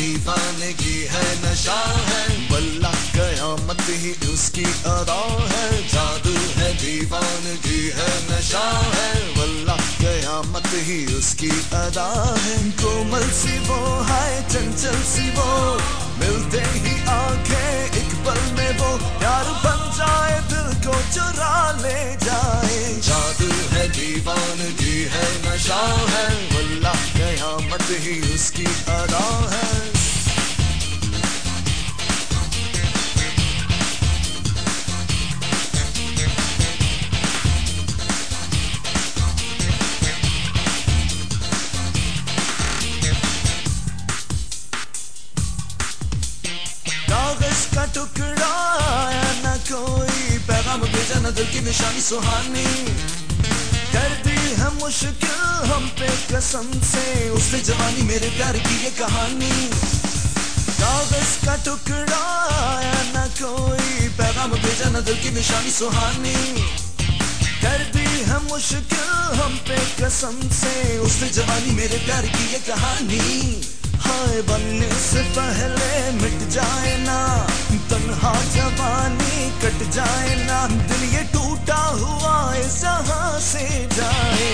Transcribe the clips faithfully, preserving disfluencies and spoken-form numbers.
दीवानगी है, नशा है, वल्लाह कयामत ही उसकी अदा है। जादू है, दीवानगी है, नशा है, वल्लाह कयामत ही उसकी अदा है। कोमल सी वो है, चंचल सी वो, मिलते ही आंखें एक पल में वो प्यार बन जाए, दिल को चुरा ले जाए। जादू है, दीवानगी है, नशा है, वल्लाह कयामत ही उसकी अदा है। कागज का टुकड़ा आया न कोई, पैगाम भेजा न दिल की निशानी सुहानी, कर दी है मुश्किल हम पे कसम से उसने जवानी मेरे प्यार की ये कहानी। कागज का टुकड़ा आया न कोई, पैगाम भेजा न दिल की निशानी सुहानी, कर दी है मुश्किल हम पे कसम से उसने जवानी मेरे प्यार की ये कहानी। हाय बनने से पहले मिट जाए ना, तन्हा जवानी कट जाए ना, दिल ये टूटा हुआ इस जहां से जाए।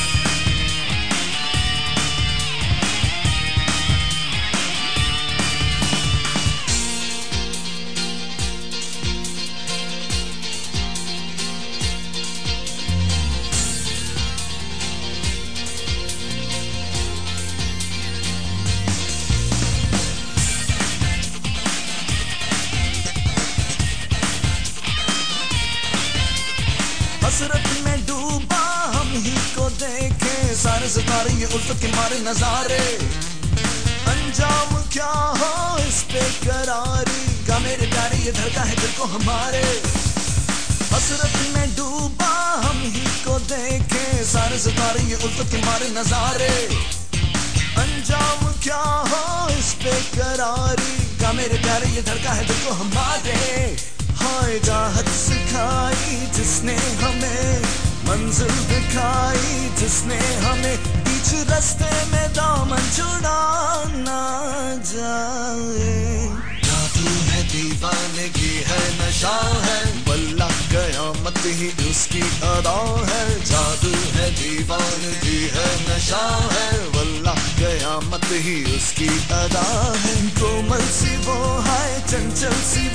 हसरत में डूबा हम ही को देखे, सारे सितारे ये उल्फत के मारे नजारे, अंजाम क्या हो इस पे करारी का मेरे प्यारे ये धड़का है दिल को हमारे। हसरत में डूबा हम ही को देखे, सारे सितारे ये उल्फत के मारे नजारे, अंजाम क्या हो इस पे करारी का मेरे प्यारे ये धड़का है दिल को हमारे। हाय चाहत सिखाई जिसने हमें, मंजिल दिखाई जिसने हमें, बीच रास्ते में दामन छुड़ाना जाए। जादू है, दीवानगी है, नशा है, वल्लाह कयामत ही उसकी अदा है। जादू है, दीवानगी है, नशा है, वल्लाह कयामत ही उसकी अदा है। कोमल सी वो है, चंचल सी